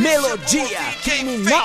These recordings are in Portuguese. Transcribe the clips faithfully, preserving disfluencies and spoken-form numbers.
Melodia Criminal.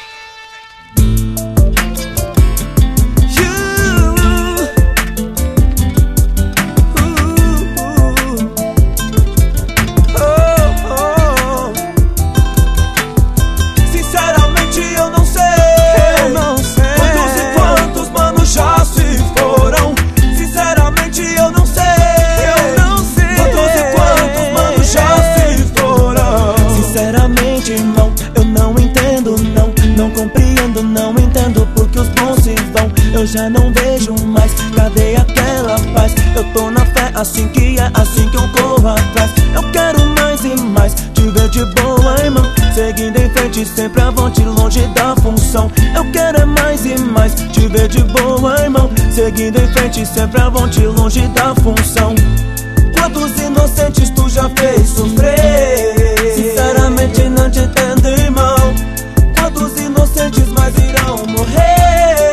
Não, eu não entendo, não, não compreendo, não entendo porque os bons se vão. Eu já não vejo mais, cadê aquela paz? Eu tô na fé, assim que é, assim que eu corro atrás. Eu quero mais e mais, te ver de boa, irmão, seguindo em frente, sempre avante, longe da função. Eu quero é mais e mais, te ver de boa, irmão, seguindo em frente, sempre avante, longe da função. Quantos inocentes tu já fez sofrer? Sinceramente não te entendo, irmão. Quantos inocentes mais irão morrer?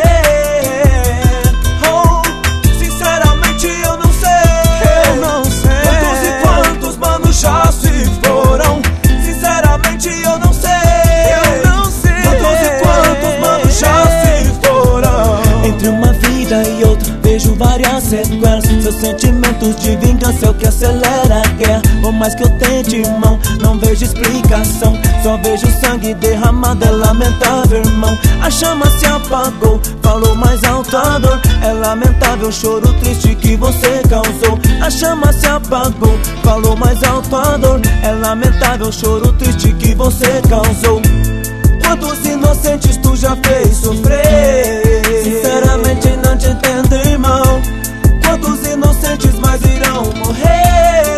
Oh, sinceramente eu não sei. Eu não sei. Quantos e quantos manos já se foram? Sinceramente eu não sei. Eu não sei. Quantos e quantos manos já se foram? Entre uma vida e outra vejo várias sequelas. Seus sentimentos de vingança é o que acelera a guerra. Por mais que eu tente, irmão, não vejo explicação. Só vejo sangue derramado, é lamentável, irmão. A chama se apagou, falou mais alto a dor. É lamentável o choro triste que você causou. A chama se apagou, falou mais alto a dor. É lamentável o choro triste que você causou. Quantos inocentes tu já fez sofrer? Sinceramente não te entendo, irmão. Quantos inocentes mais irão morrer?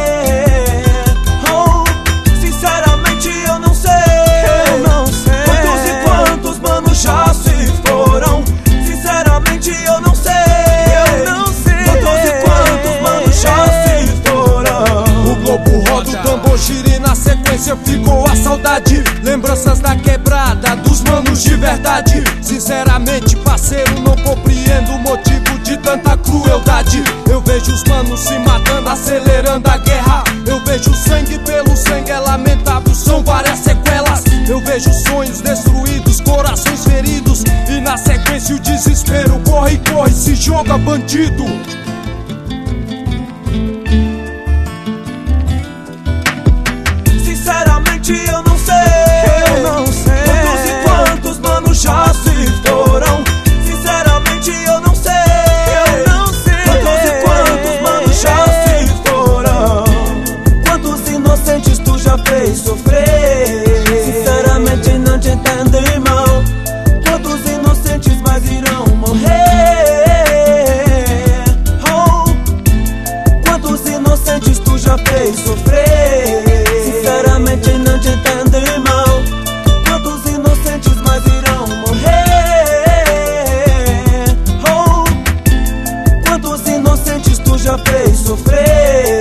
Oh, sinceramente eu não sei. Eu não sei. Quantos e quantos manos já se foram? Sinceramente eu não sei. Eu não sei. Quantos e quantos manos já se foram? O globo roda, o tambor gira e na sequência ficou a saudade. Lembranças da quebrada, dos manos de verdade. Sinceramente, parceiro, não compreendo o motivo de tanta crueldade. Eu vejo os manos se matando, acelerando a guerra. Eu vejo sangue pelo sangue, é lamentável, são várias sequelas. Eu vejo sonhos destruídos, corações feridos. E na sequência o desespero, corre, corre, se joga bandido. Sinceramente eu não sei. Eu não sei. Quantos e quantos manos já se foram? Sinceramente eu não sei. Eu não sei. Quantos e quantos manos já se foram? Quantos inocentes tu já fez sofrer? Sinceramente não te entendo, irmão. Quantos inocentes mais irão morrer? Oh, quantos inocentes tu já fez sofrer? Sinceramente não te entendo, irmão. Quantos inocentes mais irão morrer? Oh, quantos inocentes tu já fez sofrer?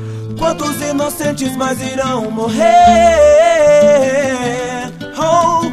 Quantos inocentes mais irão morrer? Oh,